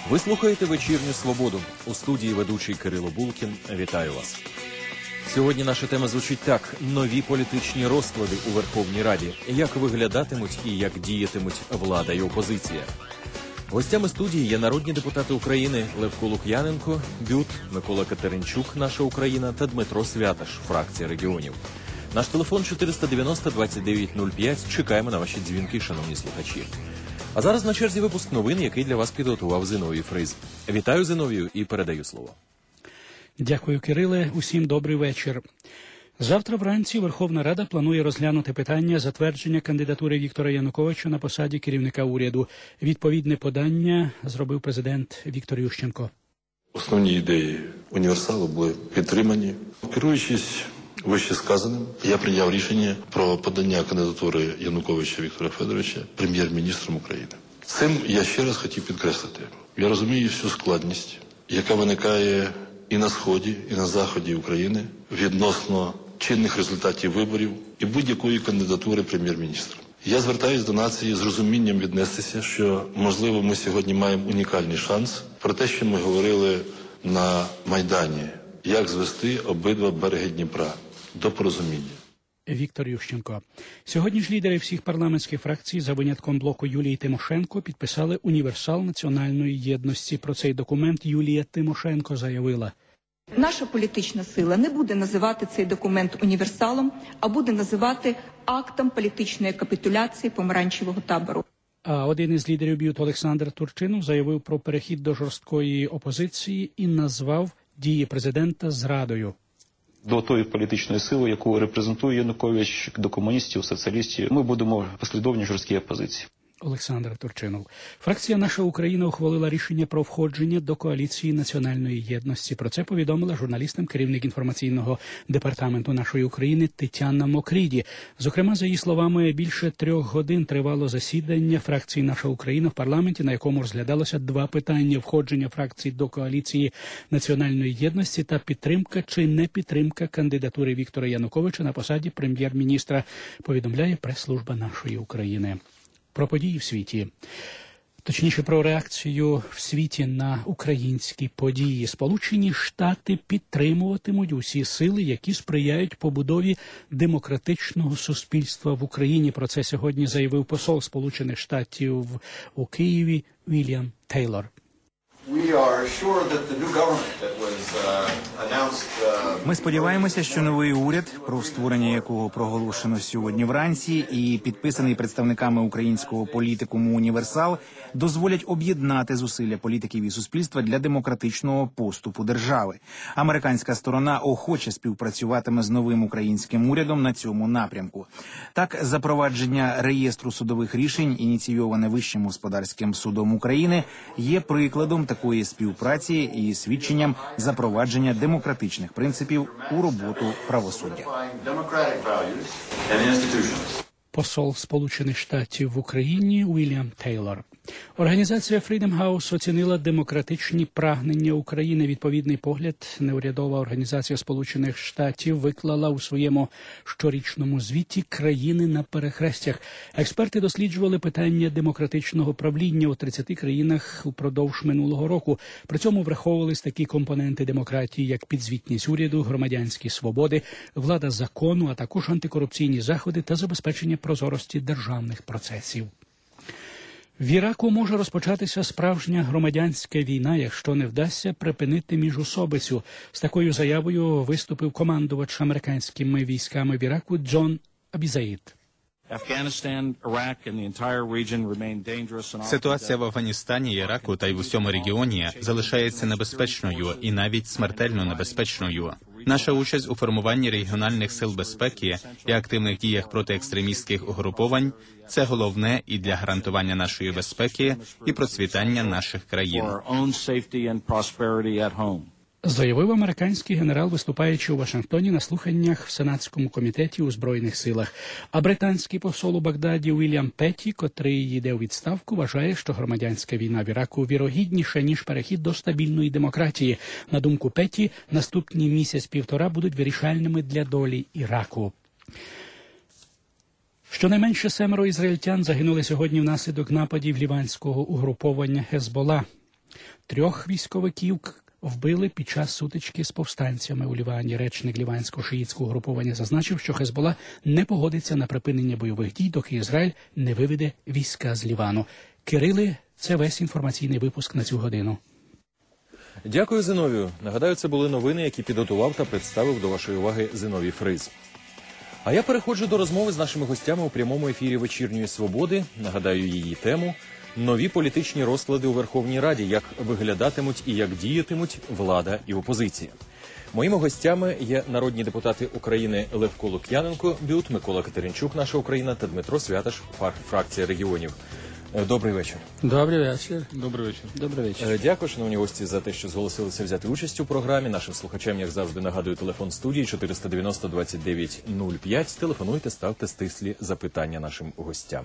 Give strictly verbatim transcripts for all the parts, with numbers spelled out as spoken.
Ви слухаєте «Вечірню Свободу». У студії ведучий Кирило Булкін. Вітаю вас. Сьогодні наша тема звучить так. Нові політичні розклади у Верховній Раді. Як виглядатимуть і як діятимуть влада і опозиція. Гостями студії є народні депутати України Левко Лук'яненко, Бют, Микола Катеринчук, «Наша Україна» та Дмитро Святаш, фракція регіонів. Наш телефон чотириста дев'яносто двадцять дев'ять нуль п'ять. Чекаємо на ваші дзвінки, шановні слухачі. А зараз на черзі випуск новин, який для вас підготував Зиновій Фриз. Вітаю Зиновію і передаю слово. Дякую, Кириле. Усім добрий вечір. Завтра вранці Верховна Рада планує розглянути питання затвердження кандидатури Віктора Януковича на посаді керівника уряду. Відповідне подання зробив президент Віктор Ющенко. Основні ідеї універсалу були підтримані. Керуючись вищесказаним, я прийняв рішення про подання кандидатури Януковича Віктора Федоровича прем'єр-міністром України. Цим я ще раз хотів підкреслити. Я розумію всю складність, яка виникає і на Сході, і на Заході України відносно чинних результатів виборів і будь-якої кандидатури прем'єр-міністра. Я звертаюся до нації з розумінням віднестися, що, можливо, ми сьогодні маємо унікальний шанс про те, що ми говорили на Майдані, як звести обидва береги Дніпра до порозуміння. Віктор Ющенко. Сьогодні ж лідери всіх парламентських фракцій, за винятком блоку Юлії Тимошенко, підписали універсал національної єдності. Про цей документ Юлія Тимошенко заявила. Наша політична сила не буде називати цей документ універсалом, а буде називати актом політичної капітуляції помаранчевого табору. А один із лідерів Б'ют Олександр Турчинов заявив про перехід до жорсткої опозиції і назвав дії президента зрадою. До тої політичної сили, яку репрезентує Янукович, до комуністів, соціалістів, ми будемо послідовні жорсткі опозиції. Олександр Турчинов. Фракція «Наша Україна» ухвалила рішення про входження до коаліції національної єдності. Про це повідомила журналістам керівник інформаційного департаменту «Нашої України» Тетяна Мокріді. Зокрема, за її словами, більше трьох годин тривало засідання фракції «Наша Україна» в парламенті, на якому розглядалося два питання: входження фракції до коаліції національної єдності та підтримка чи не підтримка кандидатури Віктора Януковича на посаді прем'єр-міністра, повідомляє прес-служба «Нашої України». Про події в світі. Точніше, про реакцію в світі на українські події. Сполучені Штати підтримуватимуть усі сили, які сприяють побудові демократичного суспільства в Україні. Про це сьогодні заявив посол Сполучених Штатів у Києві Вільям Тейлор. Ми сподіваємося, що новий уряд, про створення якого проголошено сьогодні вранці і підписаний представниками українського політикуму «Універсал», дозволять об'єднати зусилля політиків і суспільства для демократичного поступу держави. Американська сторона охоче співпрацюватиме з новим українським урядом на цьому напрямку. Так, запровадження реєстру судових рішень, ініційоване Вищим господарським судом України, є прикладом такої співпраці і свідченням запровадження демократичних принципів у роботу правосуддя. Посол Сполучених Штатів в Україні Вільям Тейлор. Організація Freedom House оцінила демократичні прагнення України. Відповідний погляд неурядова організація Сполучених Штатів виклала у своєму щорічному звіті «Країни на перехрестях». Експерти досліджували питання демократичного правління у тридцяти країнах упродовж минулого року. При цьому враховувались такі компоненти демократії, як підзвітність уряду, громадянські свободи, влада закону, а також антикорупційні заходи та забезпечення прозорості державних процесів. В Іраку може розпочатися справжня громадянська війна, якщо не вдасться припинити міжусобицю. З такою заявою виступив командувач американськими військами в Іраку Джон Абізаїд. Ситуація в Афганістані, Іраку та й в усьому регіоні залишається небезпечною і навіть смертельно небезпечною. Наша участь у формуванні регіональних сил безпеки і активних діях проти екстремістських угруповань – це головне і для гарантування нашої безпеки і процвітання наших країн. Заявив американський генерал, виступаючи у Вашингтоні на слуханнях в Сенатському комітеті у Збройних силах. А британський посол у Багдаді Вільям Петті, котрий йде у відставку, вважає, що громадянська війна в Іраку вірогідніша, ніж перехід до стабільної демократії. На думку Петті, наступні місяць-півтора будуть вирішальними для долі Іраку. Щонайменше семеро ізраїльтян загинули сьогодні внаслідок нападів ліванського угруповання Хезбола. Трьох військовиків вбили під час сутички з повстанцями у Лівані. Речник ліванського шиїтського груповання зазначив, що Хезбола не погодиться на припинення бойових дій, доки Ізраїль не виведе війська з Лівану. Кирили, це весь інформаційний випуск на цю годину. Дякую, Зиновію. Нагадаю, це були новини, які підготував та представив до вашої уваги Зиновій Фриз. А я переходжу до розмови з нашими гостями у прямому ефірі «Вечірньої свободи». Нагадаю її тему – нові політичні розклади у Верховній Раді, як виглядатимуть і як діятимуть влада і опозиція. Моїми гостями є народні депутати України Левко Лук'яненко, БЮТ, Микола Катеринчук, «Наша Україна» та Дмитро Святаш, фракція регіонів. Добрий вечір. Добрий вечір. Добрий вечір. Добрий вечір. Дякую, шановні гості, за те, що зголосилися взяти участь у програмі. Нашим слухачам, як завжди, нагадую телефон студії чотириста дев'яносто двадцять дев'ять нуль п'ять. Телефонуйте, ставте стислі запитання нашим гостям.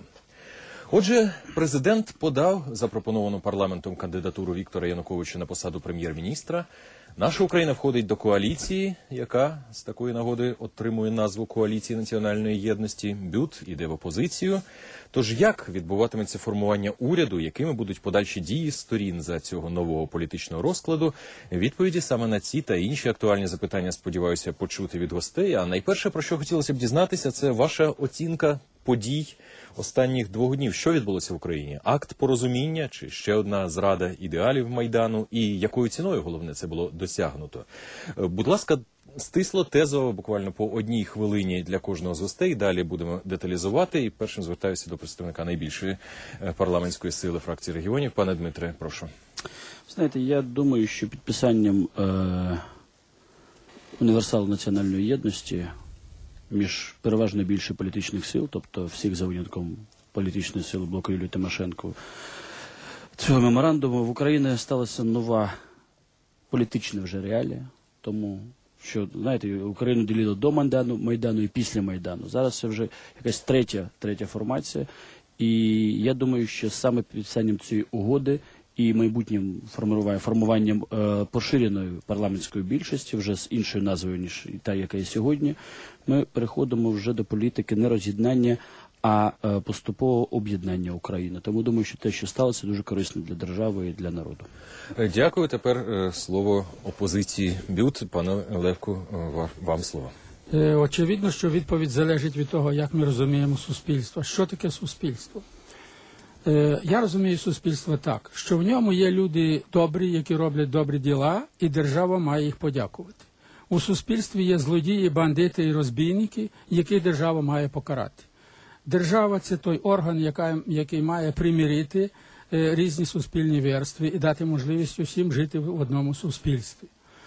Отже, президент подав запропоновану парламентом кандидатуру Віктора Януковича на посаду прем'єр-міністра. Наша Україна входить до коаліції, яка з такої нагоди отримує назву Коаліції національної єдності. БЮТ іде в опозицію. Тож як відбуватиметься формування уряду, якими будуть подальші дії сторін за цього нового політичного розкладу? Відповіді саме на ці та інші актуальні запитання, сподіваюся, почути від гостей. А найперше, про що хотілося б дізнатися, це ваша оцінка подій останніх двох днів. Що відбулося в Україні? Акт порозуміння чи ще одна зрада ідеалів Майдану? І якою ціною, головне, це було досягнуто? Будь ласка, стисло, тезово, буквально по одній хвилині для кожного з гостей. Далі будемо деталізувати. І першим звертаюся до представника найбільшої парламентської сили фракції регіонів. Пане Дмитре, прошу. Знаєте, я думаю, що підписанням е- універсалу національної єдності між переважно більше політичних сил, тобто всіх за винятком політичної сили блоку Юлії Тимошенко, цього меморандуму в Україні сталася нова політична вже реалія, тому що, знаєте, Україну ділило до Майдану, Майдану і після Майдану. Зараз це вже якась третя, третя формація, і я думаю, що саме підписанням цієї угоди і майбутнім формуванням е, поширеної парламентської більшості, вже з іншою назвою, ніж та, яка є сьогодні, ми переходимо вже до політики не роз'єднання, а е, поступового об'єднання України. Тому думаю, що те, що сталося, дуже корисно для держави і для народу. Дякую. Тепер е, слово опозиції БЮТ. Пане Левку, е, вам слово. Е, очевидно, що відповідь залежить від того, як ми розуміємо суспільство. Що таке суспільство? Я розумію суспільство так, що в ньому є люди добрі, які роблять добрі діла, і держава має їх подякувати. У суспільстві є злодії, бандити і розбійники, яких держава має покарати. Держава – це той орган, який має примирити різні суспільні верстви і дати можливість усім жити в одному суспільстві.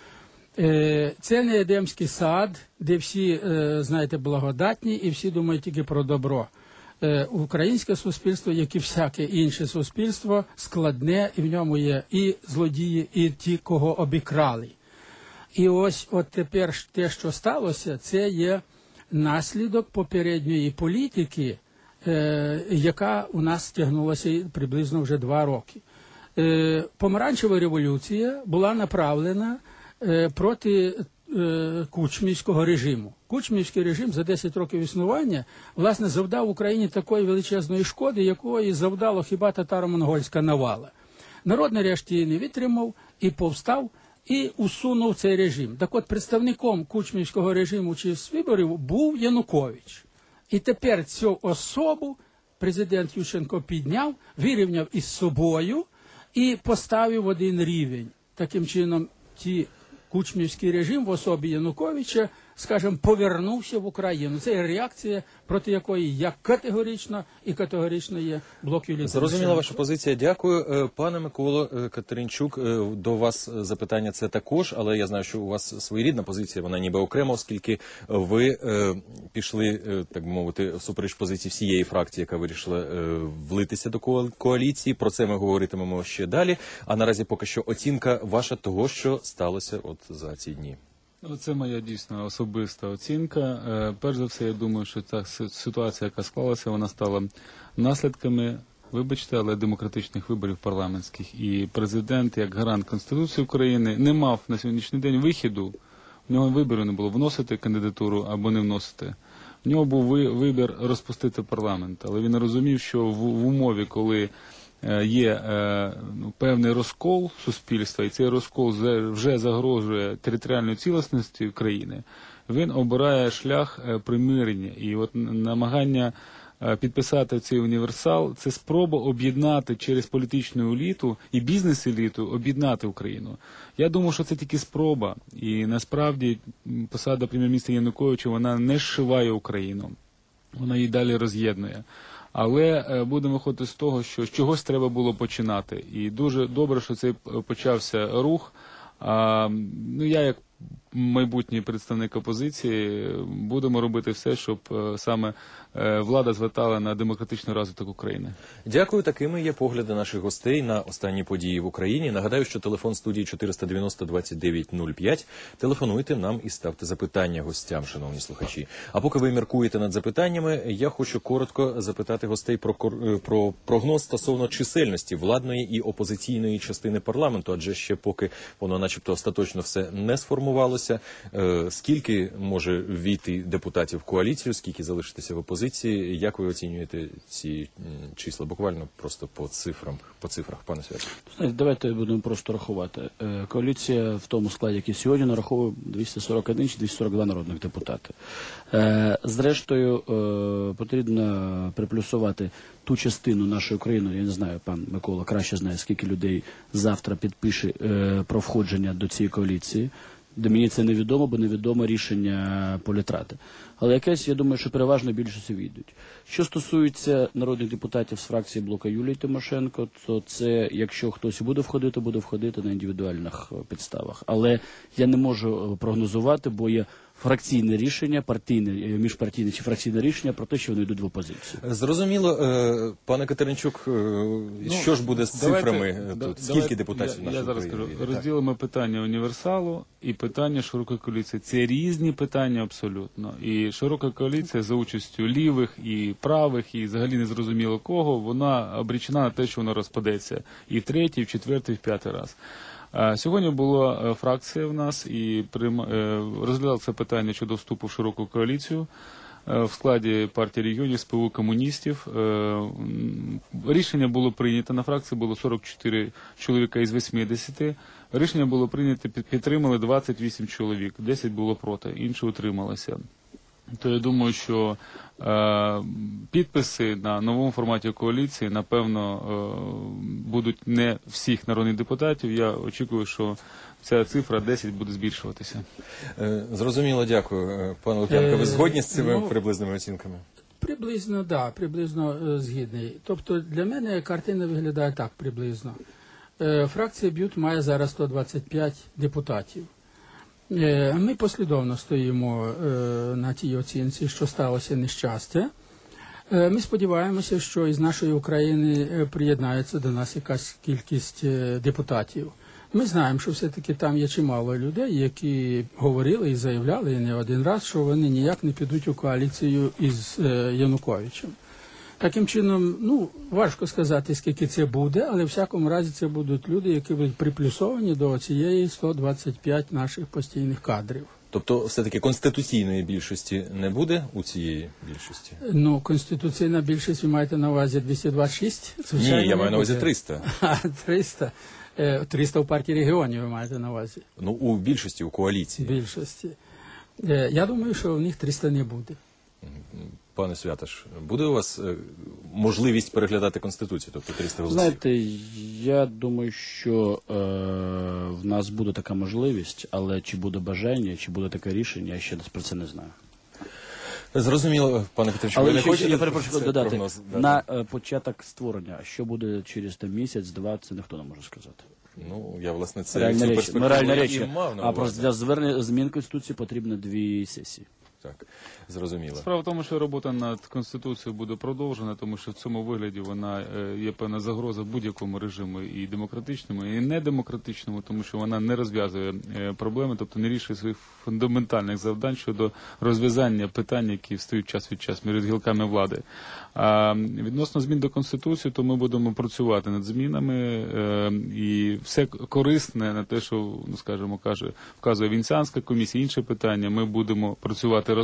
Це не Едемський сад, де всі, знаєте, благодатні і всі думають тільки про добро. Українське суспільство, як і всяке інше суспільство, складне, і в ньому є і злодії, і ті, кого обікрали. І ось от тепер те, що сталося, це є наслідок попередньої політики, е, яка у нас тягнулася приблизно вже два роки. Е, Помаранчева революція була направлена е, проти кучмівського режиму. Кучмівський режим за десять років існування, власне, завдав Україні такої величезної шкоди, якої завдало хіба татаро-монгольська навала. Народ нарешті не витримав і повстав, і усунув цей режим. Так от, представником кучмівського режиму чи з виборів був Янукович. І тепер цю особу президент Ющенко підняв, вирівняв із собою і поставив в один рівень. Таким чином, ті кучмівський режим в особі Януковича, скажімо, повернувся в Україну. Це реакція, проти якої я категорично і категорично є блок Юлії Тимошенко. Зрозуміла ваша позиція. Дякую. Пане Миколо Катеринчук, до вас запитання це також, але я знаю, що у вас своєрідна позиція, вона ніби окрема, оскільки ви пішли, так би мовити, всупереч позиції всієї фракції, яка вирішила влитися до коаліції. Про це ми говоритимемо ще далі. А наразі поки що оцінка ваша того, що сталося от за ці дні. Це моя дійсно особиста оцінка. Перш за все, я думаю, що ця ситуація, яка склалася, вона стала наслідками, вибачте, але демократичних виборів парламентських. І президент, як гарант Конституції України, не мав на сьогоднішній день вихіду. В нього вибору не було вносити кандидатуру або не вносити. В нього був вибір розпустити парламент. Але він розумів, що в умові, коли є ну, певний розкол суспільства, і цей розкол вже загрожує територіальної цілісності країни, він обирає шлях примирення. І от намагання підписати цей універсал – це спроба об'єднати через політичну еліту і бізнес-еліту, об'єднати Україну. Я думаю, що це тільки спроба. І насправді посада прем'єр-міністра Януковича, вона не зшиває Україну. Вона її далі роз'єднує. Але будемо виходити з того, що з чогось треба було починати. І дуже добре, що цей почався рух. А, ну, я, як майбутній представник опозиції, будемо робити все, щоб саме влада звертала на демократичний розвиток України. Дякую. Такими є погляди наших гостей на останні події в Україні. Нагадаю, що телефон студії чотириста дев'яносто двадцять дев'ять нуль п'ять. Телефонуйте нам і ставте запитання гостям, шановні слухачі. А поки ви міркуєте над запитаннями, я хочу коротко запитати гостей про, про прогноз стосовно чисельності владної і опозиційної частини парламенту, адже ще поки воно начебто остаточно все не сформувалося. Скільки може ввійти депутатів в коаліцію, скільки залишитися в опозиції? Як ви оцінюєте ці числа? Буквально просто по цифрам, по цифрах, пане Свято. Знаєте, давайте будемо просто рахувати. Коаліція в тому складі, який сьогодні, нараховує двісті сорок один чи двісті сорок два народних депутати. Зрештою, потрібно приплюсувати ту частину нашої України, я не знаю, пан Микола краще знає, скільки людей завтра підпише про входження до цієї коаліції. До мені це невідомо, бо невідомо рішення політради. Але якесь, я думаю, що переважно більшості війдуть. Що стосується народних депутатів з фракції блока Юлії Тимошенко, то це, якщо хтось буде входити, буде входити на індивідуальних підставах. Але я не можу прогнозувати, бо є фракційне рішення, партійне, міжпартійне чи фракційне рішення про те, що вони йдуть в опозицію. Зрозуміло. Пане Катеринчук, ну, що ж буде з давайте, цифрами? Тут? Скільки давайте, депутатів я, нашої я зараз країни? Скажу, розділимо питання універсалу і питання широкої коаліції. Це різні питання абсолютно. І широка коаліція за участю лівих і правих, і взагалі не зрозуміло кого, вона обречена на те, що вона розпадеться і в третій, і в четвертий, і в п'ятий раз. Сьогодні була фракція в нас і розглядала це питання щодо вступу в широку коаліцію в складі партії регіонів, СПУ комуністів. Рішення було прийнято, на фракції було сорок чотири чоловіка із вісімдесяти. Рішення було прийнято, підтримали двадцять вісім чоловік, десять було проти, інші утрималися. То я думаю, що е, підписи на новому форматі коаліції, напевно, е, будуть не всіх народних депутатів. Я очікую, що ця цифра десять буде збільшуватися. Е, зрозуміло, дякую. Пане Лук'янко, ви згодні з цими ну, приблизними оцінками? Приблизно, так, да, приблизно е, згідний. Тобто для мене картина виглядає так приблизно. Е, фракція БЮТ має зараз сто двадцять п'ять депутатів. Ми послідовно стоїмо на тій оцінці, що сталося нещастя. Ми сподіваємося, що із нашої України приєднається до нас якась кількість депутатів. Ми знаємо, що все-таки там є чимало людей, які говорили і заявляли і не один раз, що вони ніяк не підуть у коаліцію із Януковичем. Таким чином, ну, важко сказати, скільки це буде, але в всякому разі це будуть люди, які будуть приплюсовані до цієї сто двадцять п'ять наших постійних кадрів. Тобто, все-таки конституційної більшості не буде у цієї більшості? Ну, конституційна більшість, ви маєте на увазі двісті двадцять шість? Звичайно, ні, я маю на увазі триста. А, триста. триста в партії регіонів ви маєте на увазі? Ну, у більшості, у коаліції. Більшості. Я думаю, що у них триста не буде. Пане Святош, буде у вас е, можливість переглядати Конституцію, тобто триста голосів? Знаєте, я думаю, що е, в нас буде така можливість, але чи буде бажання, чи буде таке рішення, я ще про це не знаю. Зрозуміло, пане Петровичу, але ви не ще, хочете я перепрошую додати, прогноз? на е, початок створення, що буде через там, місяць, два, це ніхто не може сказати. Ну, я, власне, це реальна річ, ну, реальна річ. мав на а просто для звернення змін Конституції потрібно дві сесії. Так, зрозуміло. Справа в тому, що робота над Конституцією буде продовжена, тому що в цьому вигляді вона є певна загроза будь-якому режиму, і демократичному, і недемократичному, тому що вона не розв'язує проблеми, тобто не рішує своїх фундаментальних завдань щодо розв'язання питань, які встають час від часу між гілками влади. А відносно змін до Конституції, то ми будемо працювати над змінами, і все корисне на те, що, ну, скажімо, каже, вказує Венеціанська комісія, інші питання, ми будемо працювати разом, будемо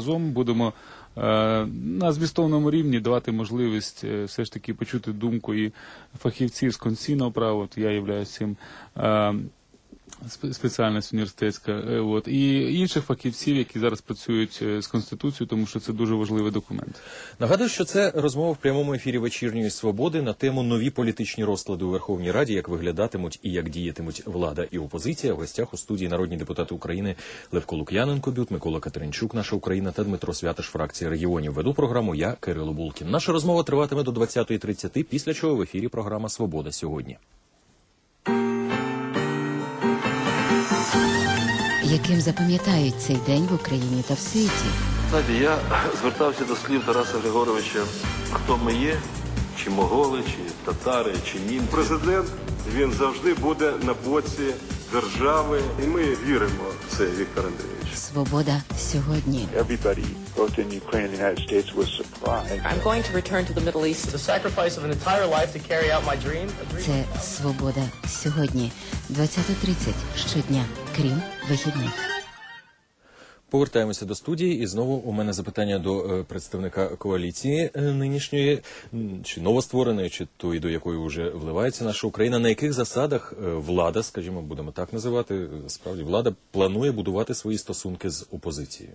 будемо е, на змістовному рівні давати можливість е, все ж таки почути думку і фахівців з конституційного права, от я являюсь цим, е, спеціальність університетська, от, і інших фахівців, які зараз працюють з Конституцією, тому що це дуже важливий документ. Нагадую, що це розмова в прямому ефірі «Вечірньої свободи» на тему «Нові політичні розклади у Верховній Раді, як виглядатимуть і як діятимуть влада і опозиція». В гостях у студії народні депутати України Левко Лук'яненко-Бют, Микола Катеринчук, «Наша Україна» та Дмитро Святаш, фракція регіонів. Веду програму я, Кирило Булкін. Наша розмова триватиме до двадцятої тридцять, після чого в ефірі програма «Свобода сьогодні». Яким запам'ятають цей день в Україні та в світі? Знаєте, я звертався до слів Тараса Григоровича, хто ми є, чи моголи, чи татари, чи німці. Президент, він завжди буде на боці держави, і ми віримо в це, Віктор Андрійович. Свобода сьогодні. Everybody, both in Ukraine and the United States, was surprised. I'm going to return to the Middle East. The sacrifice of an entire life to carry out my dream. Це Свобода сьогодні. двадцята тридцять щодня, крім вихідних. Повертаємося до студії, і знову у мене запитання до е, представника коаліції е, нинішньої, чи новоствореної, чи тої, до якої вже вливається наша Україна. На яких засадах е, влада, скажімо, будемо так називати, справді влада планує будувати свої стосунки з опозицією?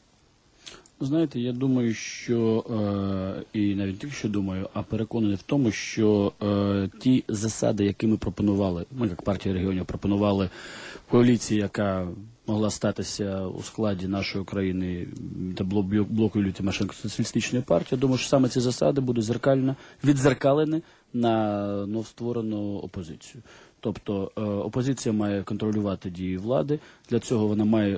Знаєте, я думаю, що, е, і навіть тільки що думаю, а переконаний в тому, що е, ті засади, які ми пропонували, ми як партія регіонів пропонували коаліції, яка могла статися у складі нашої країни та блоку Юлії Тимошенко соціалістичної партії, думаю, що саме ці засади будуть зеркально відзеркалені на новостворену опозицію. Тобто е, опозиція має контролювати дії влади, для цього вона має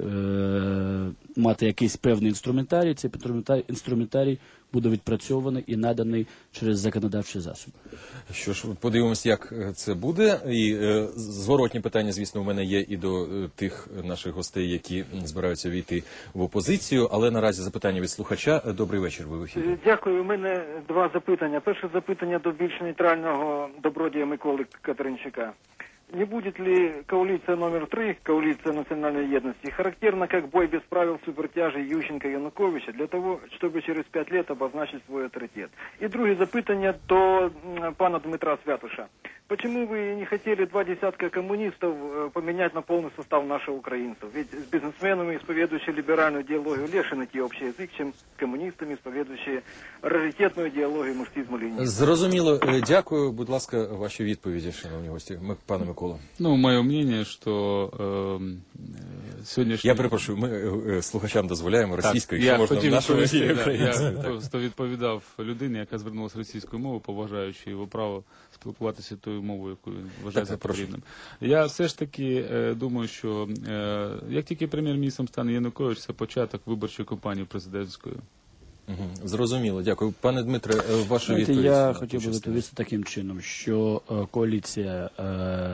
е, мати якийсь певний інструментарій, цей інструментарій буде відпрацьований і наданий через законодавчі засоби. Що ж, подивимося, як це буде. І е, зворотні питання, звісно, у мене є і до е, тих наших гостей, які збираються війти в опозицію, але наразі запитання від слухача. Добрий вечір, ви в ефірі. Дякую. У мене два запитання. Перше запитання до більш нейтрального добродія Миколи Катеринчука. Не будет ли коалиция номер три, коалиция национальной едности, характерна как бой без правил супертяжей Ющенко-Януковича для того, чтобы через пять лет обозначить свой авторитет? И друге запитання до пана Дмитра Святуша. Почему вы не хотели два десятка коммунистов поменять на полный состав наших украинцев? Ведь с бизнесменами, исповедующими либеральную идеологию, легче найти общий язык, чем с коммунистами, исповедующими раритетную идеологию марксизму-ленинизму. Зрозуміло. Дякую. Будь ласка, ваші відповіді, шановні гості. Пане Микола. Ну, мое мнение, что э, сьогоднішній... Я перепрошую, ми е, слухачам дозволяємо російською, якщо я можна хотів в нашому відповісти, ефірі да, українською. я просто відповідав людині, яка звернулася російською мовою, поважаючи його право спілкуватися тою мовою, яку він вважає за потрібним. Я все ж таки е, думаю, що е, як тільки прем'єр-міністром стане Янукович, це початок виборчої кампанії президентської. Угу. Зрозуміло, дякую. Пане Дмитре, ваша Знаєте, відповідь. Я хотів би відповісти таким чином, що е, коаліція е,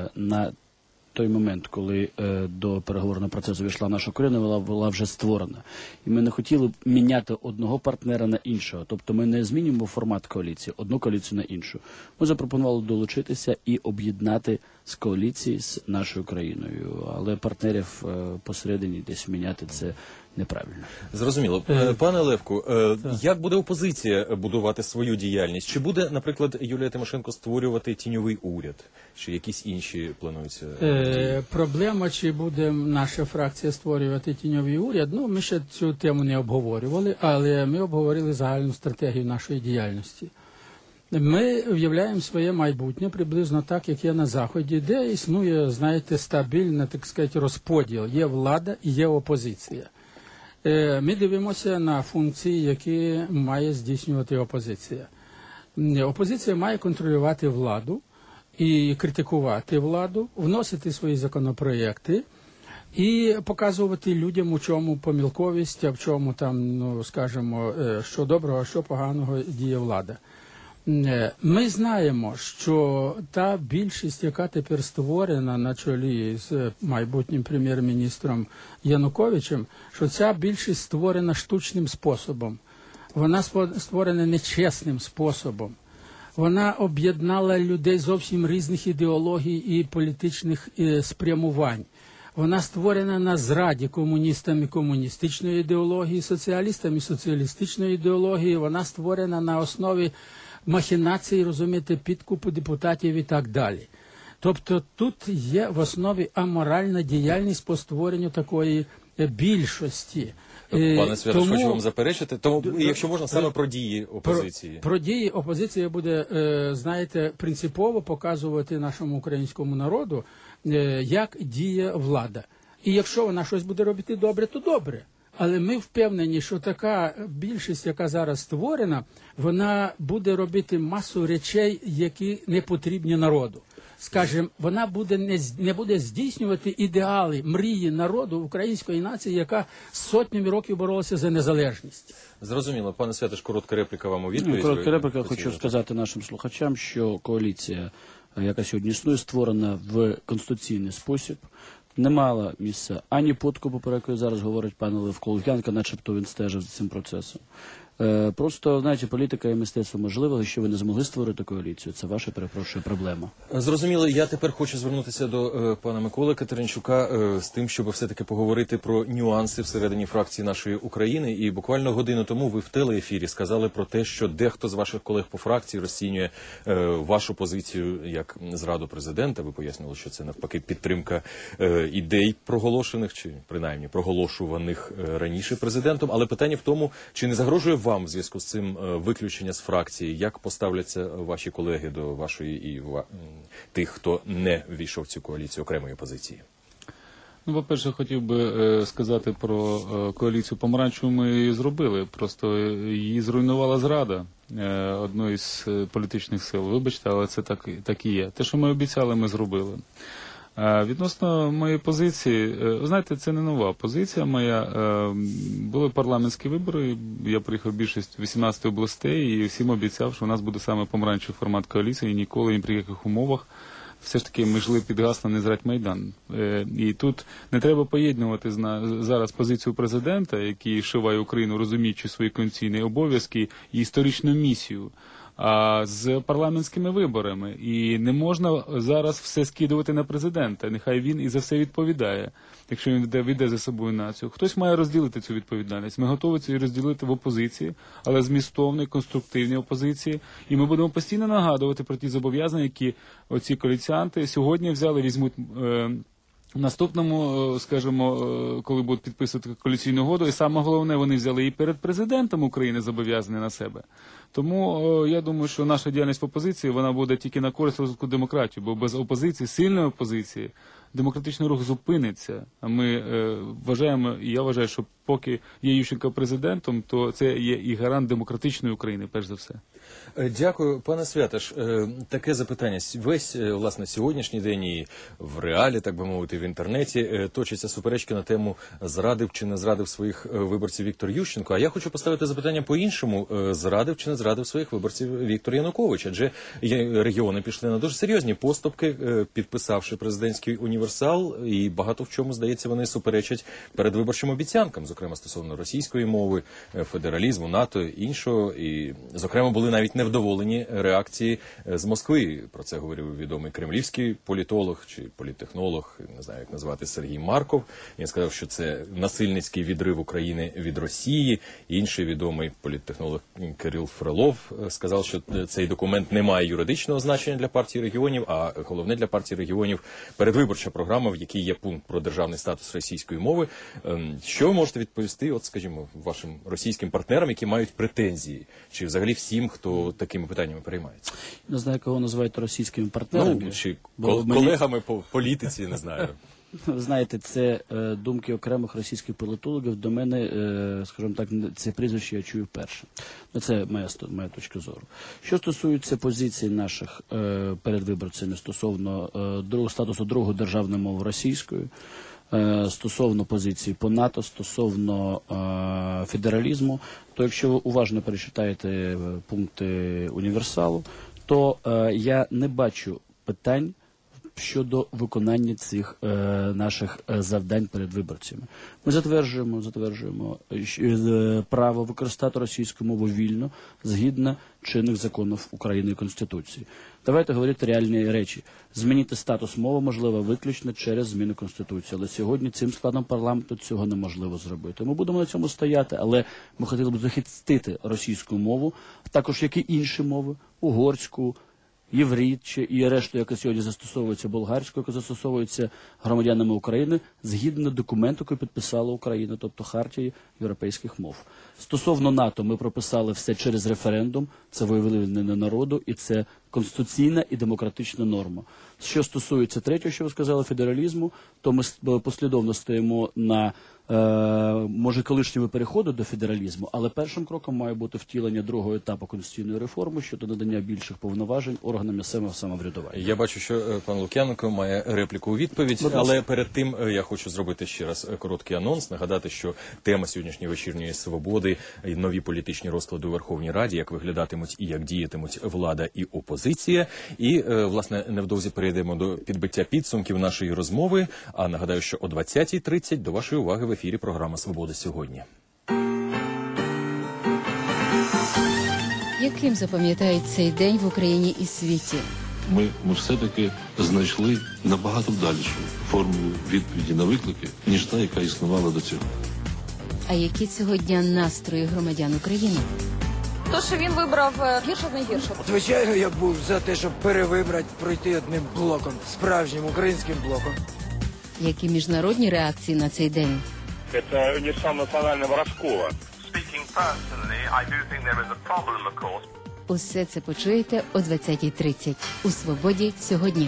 на той момент, коли е, до переговорного процесу війшла наша Україна, вона була вже створена. І ми не хотіли міняти одного партнера на іншого. Тобто ми не змінюємо формат коаліції, одну коаліцію на іншу. Ми запропонували долучитися і об'єднати з коаліції з нашою країною. Але партнерів е, посередині десь міняти це неправильно. Зрозуміло. Пане Левку, як буде опозиція будувати свою діяльність? Чи буде, наприклад, Юлія Тимошенко створювати тіньовий уряд? Чи якісь інші плануються? Е, проблема, чи буде наша фракція створювати тіньовий уряд, ну, ми ще цю тему не обговорювали, але ми обговорили загальну стратегію нашої діяльності. Ми уявляємо своє майбутнє приблизно так, як є на Заході, де існує, знаєте, стабільний, так сказати, розподіл. Є влада і є опозиція. Ми дивимося на функції, які має здійснювати опозиція. Опозиція має контролювати владу і критикувати владу, вносити свої законопроекти і показувати людям, у чому помилковість, а в чому там, ну, скажімо, що доброго, а що поганого діє влада. Ми знаємо, що та більшість, яка тепер створена на чолі з майбутнім прем'єр-міністром Януковичем, що ця більшість створена штучним способом. Вона створена нечесним способом. Вона об'єднала людей зовсім різних ідеологій і політичних спрямувань. вона створена на зраді комуністами комуністичної ідеології, соціалістами соціалістичної ідеології, вона створена на основі махінацій, розумієте, підкупу депутатів і так далі. Тобто тут є в основі аморальна діяльність по створенню такої більшості. Пане Святош, Тому, хочу вам заперечити, тому, якщо можна, саме про дії опозиції. Про, про дії опозиція буде, знаєте, принципово показувати нашому українському народу, як діє влада. І якщо вона щось буде робити добре, то добре. Але ми впевнені, що така більшість, яка зараз створена, вона буде робити масу речей, які не потрібні народу. Скажем, вона буде не, не буде здійснювати ідеали, мрії народу, української нації, яка сотнями років боролася за незалежність. Зрозуміло. Пане Святош, коротка репліка вам у відповідь. Ну, коротка репліка. Хочу сказати нашим слухачам, що коаліція, яка сьогодні існує, створена в конституційний спосіб. Не мала місця ані подкупу, про який зараз говорить пан Левко Лук'янко, начебто він стежив за цим процесом. Е, просто, знаєте, політика і мистецтво можливо, що ви не змогли створити коаліцію. Це ваша, перепрошую, проблема. Зрозуміло. Я тепер хочу звернутися до е, пана Миколи Катеринчука е, з тим, щоб все-таки поговорити про нюанси всередині фракції нашої України. І буквально годину тому ви в телеефірі сказали про те, що дехто з ваших колег по фракції розцінює е, вашу позицію як зраду президента. Ви пояснили, що це навпаки підтримка е, ідей проголошених, чи принаймні проголошуваних е, раніше президентом. Але питання в тому, чи не загрожує вам в зв'язку з цим виключення з фракції, як поставляться ваші колеги до вашої і ва... тих, хто не ввійшов в цю коаліцію окремої позиції? Ну, по-перше, хотів би е, сказати про е, коаліцію помаранчеву. Ми її зробили, просто її зруйнувала зрада е, одної з е, політичних сил. Вибачте, але це так, так і є. Те, що ми обіцяли, ми зробили. Е, відносно моєї позиції, е, ви знаєте, це не нова позиція моя. Е, були парламентські вибори, я приїхав в більшість вісімнадцяти областей і всім обіцяв, що у нас буде саме помаранчевий формат коаліції, і ніколи ні при яких умовах. Все ж таки ми жили під гаслом «Не зрадь Майдан». Е, і тут не треба поєднувати зна, зараз позицію президента, який шиває Україну, розуміючи свої конституційні обов'язки і історичну місію, а з парламентськими виборами. І не можна зараз все скидувати на президента. Нехай він і за все відповідає, якщо він веде, веде за собою націю. Хтось має розділити цю відповідальність. Ми готові це розділити в опозиції, але змістовній, конструктивній опозиції. І ми будемо постійно нагадувати про ті зобов'язання, які оці коаліціанти сьогодні взяли, візьмуть е, в наступному, скажімо, коли будуть підписувати коаліційну угоду. І саме головне, вони взяли і перед президентом України зобов'язані на себе. Тому я думаю, що наша діяльність в опозиції, вона буде тільки на користь розвитку демократії, бо без опозиції, сильної опозиції, демократичний рух зупиниться. А ми е, вважаємо, і я вважаю, що поки є Ющенко президентом, то це є і гарант демократичної України, перш за все. Дякую, пане Святош. Таке запитання. Весь, власне, сьогоднішній день і в реалі, так би мовити, в інтернеті точаться суперечки на тему, зрадив чи не зрадив своїх виборців Віктор Ющенко. А я хочу поставити запитання по-іншому. Зрадив чи не зрадив своїх виборців Віктор Янукович? Адже регіони пішли на дуже серйозні поступки, підписавши президентський універсал, і багато в чому, здається, вони суперечать передвиборчим обіцянкам, зокрема стосовно російської мови, федералізму, НАТО, іншого. І, зокрема, були навіть невдоволені реакції з Москви. Про це говорив відомий кремлівський політолог чи політтехнолог, не знаю, як назвати, Сергій Марков. Він сказав, що це насильницький відрив України від Росії. Інший відомий політтехнолог Кирил Фролов сказав, що цей документ не має юридичного значення для партії регіонів, а головне для партії регіонів передвиборча програма, в якій є пункт про державний статус російської мови. Що ви можете відповісти, от, скажімо, вашим російським партнерам, які мають претензії, чи взагалі всім, хто такими питаннями переймається? Не знаю, кого називають російськими партнерами. Ну, чи кол колегами по політиці, не знаю. Знаєте, це е, думки окремих російських політологів. До мене, е, скажімо так, це прізвище я чую вперше. Ну, це моя, моя точка зору. Що стосується позицій наших е, передвиборців стосовно е, другого, статусу другої державної мови російської, е, стосовно позиції по НАТО, стосовно е, федералізму, то якщо ви уважно перечитаєте пункти універсалу, то е, я не бачу питань щодо виконання цих е, наших е, завдань перед виборцями. Ми затверджуємо, затверджуємо е, право використати російську мову вільно, згідно чинних законів України і Конституції. Давайте говорити реальні речі. Змінити статус мови можливо виключно через зміну Конституції. Але сьогодні цим складом парламенту цього неможливо зробити. Ми будемо на цьому стояти, але ми хотіли б захистити російську мову, також як і інші мови, угорську, єврит чи і решту, яка сьогодні застосовується болгарською, яка застосовується громадянами України, згідно документу, який підписала Україна, тобто Хартії європейських мов. Стосовно НАТО ми прописали все через референдум, це волевиявлення народу, і це конституційна і демократична норма. Що стосується третього, що ви сказали, федералізму, то ми послідовно стоїмо на Е, може колишнього переходу до федералізму, але першим кроком має бути втілення другого етапу конституційної реформи щодо надання більших повноважень органам місцевого самоврядування. Я бачу, що е, пан Лук'яненко має репліку у відповідь, Будь але перед тим е, я хочу зробити ще раз е, короткий анонс, нагадати, що тема сьогоднішньої вечірньої свободи і нові політичні розклади у Верховній Раді, як виглядатимуть і як діятимуть влада і опозиція. І, е, власне, невдовзі перейдемо до підбиття підсумків нашої розмови, а нагадаю, що о двадцятій тридцять до вашої уваги в ефірі програма «Свобода сьогодні». Яким запам'ятають цей день в Україні і світі? Ми, ми все-таки знайшли набагато дальшу формулу відповіді на виклики, ніж та, яка існувала до цього. А які цього дня настрої громадян України? То, що він вибрав гірше з найгіршого. Звичайно, я був за те, щоб перевибрати, пройти одним блоком, справжнім українським блоком. Які міжнародні реакції на цей день? Це унісон національного розкола. Усе це почуєте о двадцятій тридцять. У «Свободі сьогодні».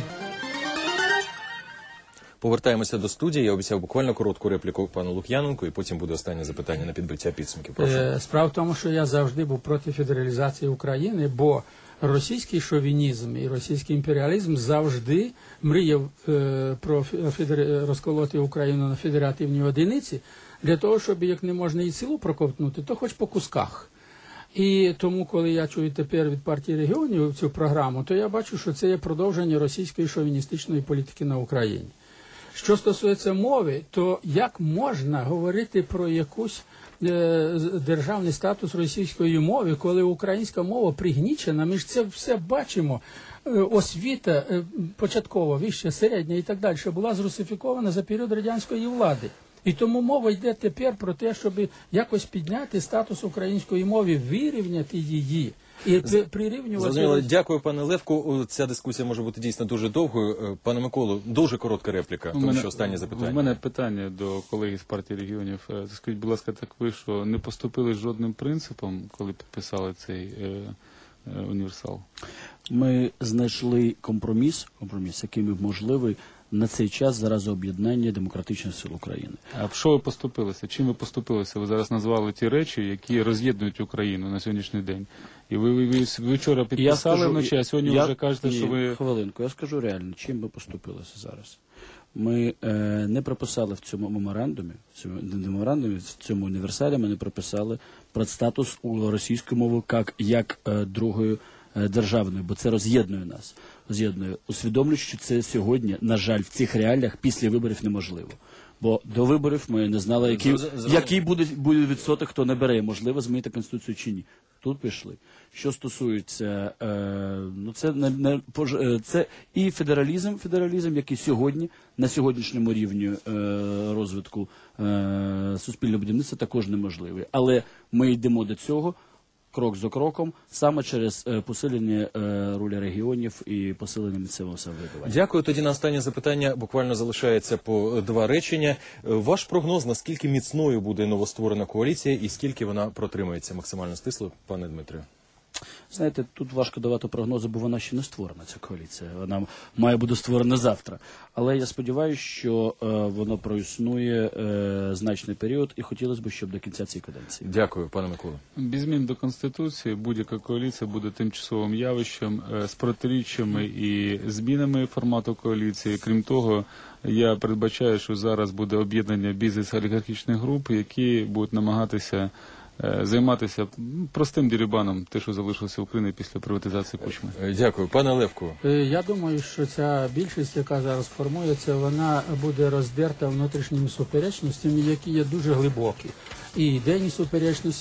Повертаємося до студії. Я обіцяв буквально коротку репліку пану Лук'яненку, і потім буде останнє запитання на підбиття підсумків. Прошу. Е, справа в тому, що я завжди був проти федералізації України, бо російський шовінізм і російський імперіалізм завжди мріяв е, про федер... розколоти Україну на федеративні одиниці, для того, щоб як не можна і цілу проковтнути, то хоч по кусках. І тому, коли я чую тепер від партії регіонів цю програму, то я бачу, що це є продовження російської шовіністичної політики на Україні. Що стосується мови, то як можна говорити про якусь е, державний статус російської мови, коли українська мова пригнічена, ми ж це все бачимо, е, освіта е, початкова, вища, середня і так далі, була зрусифікована за період радянської влади. І тому мова йде тепер про те, щоб якось підняти статус української мови, вирівняти її. І прирівнювати... Зрозуміло. Дякую, пане Левку. Ця дискусія може бути дійсно дуже довгою. Пане Миколу, дуже коротка репліка, тому що останнє запитання. У мене питання до колеги з партії регіонів. Скажіть, будь ласка, так ви що, не поступили жодним принципом, коли підписали цей е, е, універсал? Ми знайшли компроміс, компроміс, який можливий на цей час заради об'єднання демократичних сил України. А в що ви поступилися? Чим ви поступилися? Ви зараз назвали ті речі, які роз'єднують Україну на сьогоднішній день. І ви, ви, ви, ви вчора підписали скажу, вночі, а сьогодні я, вже кажете, ні, що ви... Хвилинку, я скажу реально, чим ми поступилися зараз. Ми е, не прописали в цьому меморандумі, в цьому меморандумі, в цьому універсалі ми не прописали про статус у російської мови як, як е, другої державною, бо це роз'єднує нас. Роз'єднує. Усвідомлюю, що це сьогодні, на жаль, в цих реаліях після виборів неможливо. Бо до виборів ми не знали, який, який буде, буде відсоток, хто не бере. Можливо, змінити Конституцію чи ні. Тут пішли. Що стосується, е, ну це, не, не, це і федералізм, федералізм, який сьогодні, на сьогоднішньому рівні е, розвитку е, суспільного будівництва також неможливий. Але ми йдемо до цього крок за кроком, саме через е, посилення е, ролі регіонів і посилення місцевого самоврядування. Дякую. Тоді на останнє запитання буквально залишається по два речення. Ваш прогноз, наскільки міцною буде новостворена коаліція і скільки вона протримається максимально стисло, пане Дмитре? Знаєте, тут важко давати прогнози, бо вона ще не створена, ця коаліція. Вона має бути створена завтра. Але я сподіваюся, що е, воно проіснує е, значний період, і хотілося б, щоб до кінця цієї каденції. Дякую, пане Микола. Без змін до Конституції будь-яка коаліція буде тимчасовим явищем е, з протиріччями і змінами формату коаліції. Крім того, я передбачаю, що зараз буде об'єднання бізнес-олігархічних груп, які будуть намагатися е, займатися м, простим дерибаном, те, що залишилося в Україні після приватизації Кучми. Е, Дякую. Пане Левко. Е, Я думаю, що ця більшість, яка зараз формується, вона буде роздерта внутрішніми суперечностями, які є дуже глибокі. І ідейні суперечності,